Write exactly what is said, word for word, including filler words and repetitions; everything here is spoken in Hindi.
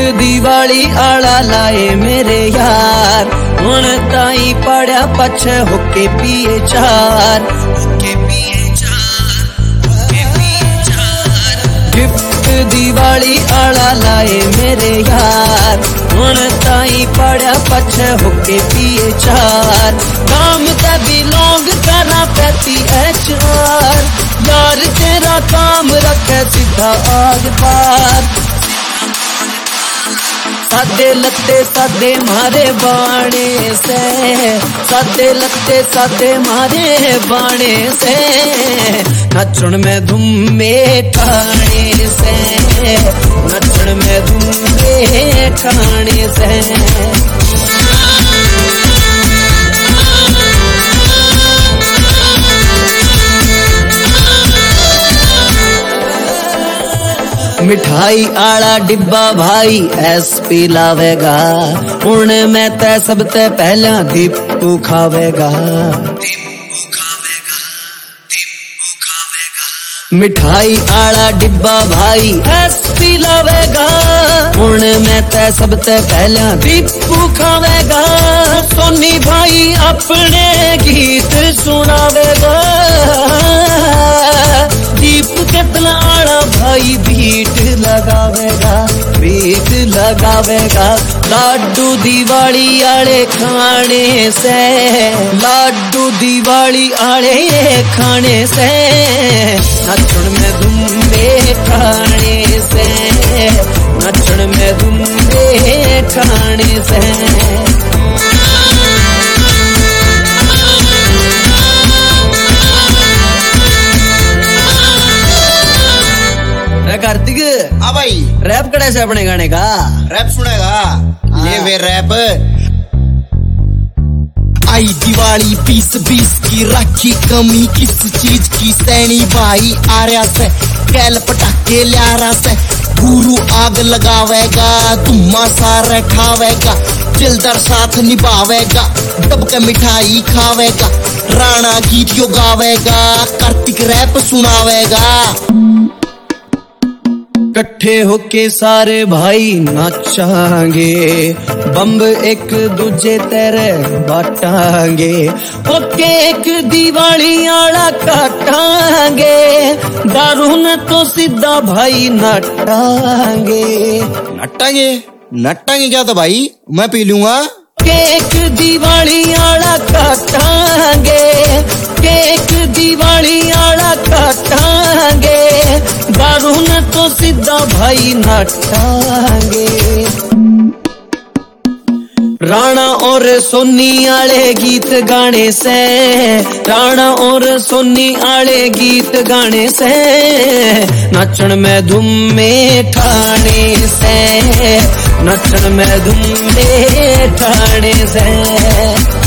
दिवाली आला लाए मेरे यार, हुण ताई पड़ा पछे होके पिए चार, होके पिए चार, होके पिए चार। गिफ्ट दिवाली आला लाए मेरे यार, हुण ताई पड़ा पछे होके पिए चार। काम ते बिलोंग करा पैती एच आर, यार तेरा काम रखे सीधा आग पार। सादे लत्ते सादे मारे बाणे से, सादे लत्ते सादे मारे बाणे से, नचण में धूम में ठाणे से, नचण में धूम में ठाणे से। मिठाई आला डिब्बा भाई एस पी लावेगा, हुण मैं तै सब ते पहला दीपू खावेगा, दीपू खावेगा, दीपू खावेगा। मिठाई आला डिब्बा भाई एस पी लावेगा, हुण मैं तै सब ते पहला दीपू खावेगा। सोनी भाई अपने गीत सुनावेगा, दीप कितना आड़ा भाई बीट लगावेगा, बीट लगावेगा। लाडू दिवाली आले खाने से, लाडू दिवाली आले खाने से, नचण में धूम में ठाणे से, नचण में धूम में ठाणे से। कार्तिक, हाँ भाई, रैप कड़े से अपने गाने का रैप सुनेगा? ये वे रैप। आई दिवाली बीस बीस की राखी, कमी किस चीज की? सैनी भाई आर्या से कैल पटाखे ल्यारा से, गुरु आग लगावेगा, धुम्मा सारे खावेगा, चिलदर साथ निभावेगा, दब के मिठाई खावेगा, राणा गीत यो गावेगा, कार्तिक रैप सुनावेगा। कट्ठे होके सारे भाई नाचांगे, बम्ब एक दूजे तेरे बाटांगे, होके एक दिवाली आड़ा काटांगे, दारू न तो सीधा भाई नटांगे। नटांगे? नटांगे क्या? तो भाई मैं पी लूंगा। केक दिवाली आड़ा काटांगे, केक दिवाली आड़ा काटांगे, दारू न तो सीधा भाई नटांगे। राणा और सोनी आले गीत गाने से, राणा और सोनी आले गीत गाने से, नचण में धूम में ठाणे से, नचण में धूम में ठाणे से।